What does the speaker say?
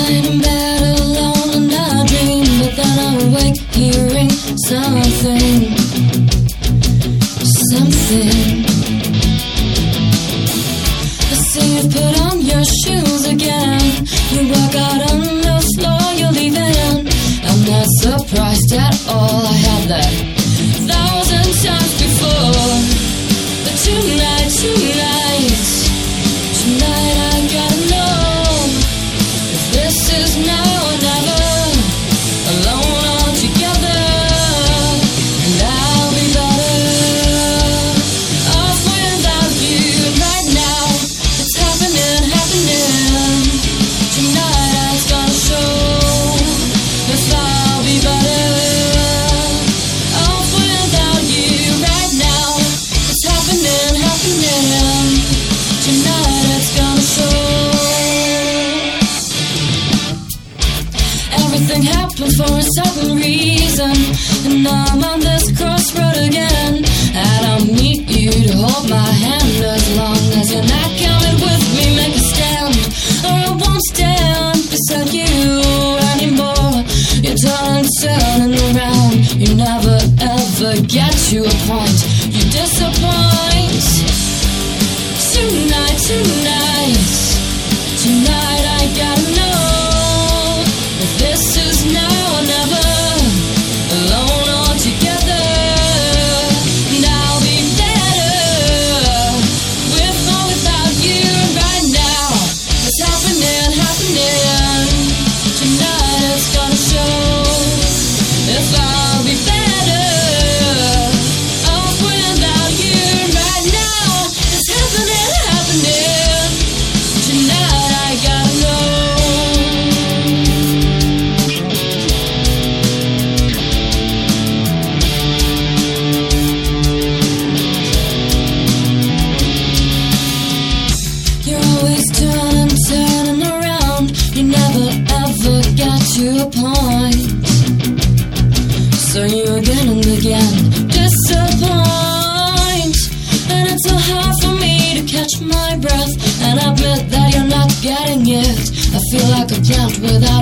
night in bed alone and I dream, but then I wake hearing something. I see you put on your shoes again. You walk out on the floor, you're leaving. I'm not surprised at all, I had that 1,000 times before. But tonight I gotta know if this is now or never. Alone all together, and I'll be better off without you right now. It's happening. Tonight it's gonna show if I'll be better off without you right now. It's happening. Tonight it's gonna show. Everything happened for a certain reason, and now I'm on this crossroad again. I don't need you to hold my hand as long as you're not coming with me. Make a stand, or I won't stand beside you anymore. You're turning around, you never ever get to a point. You disappoint. Tonight I gotta know if this is now or never. Alone all together, and I'll be better with or without you right now. It's happening. Tonight it's gonna show if I'll be better off without you right now. It's happening. Tonight I gotta know. You're always turning around. You never ever get to a point. So you again and again disappoint. And it's so hard for me to catch my breath and admit that you're not getting it. I feel like a plant without